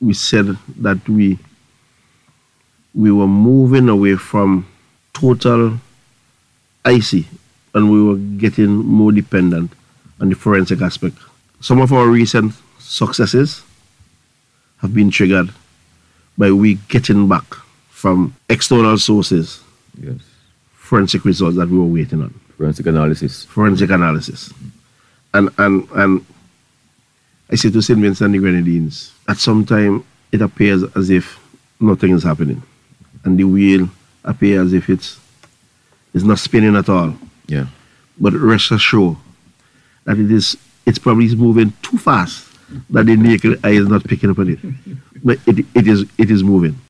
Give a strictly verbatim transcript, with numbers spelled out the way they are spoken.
we said that we we were moving away from total I C and we were getting more dependent on the forensic aspect. Some of our recent successes have been triggered by we getting back from external sources Yes. forensic results that we were waiting on. Forensic analysis. Forensic analysis. And and and I say to Saint Vincent and the Grenadines, at some time it appears as if nothing is happening. And the wheel appears as if it's it's not spinning at all. Yeah. But rest assured that it is it's probably moving too fast that the naked eye is not picking up on it. But it it is it is moving.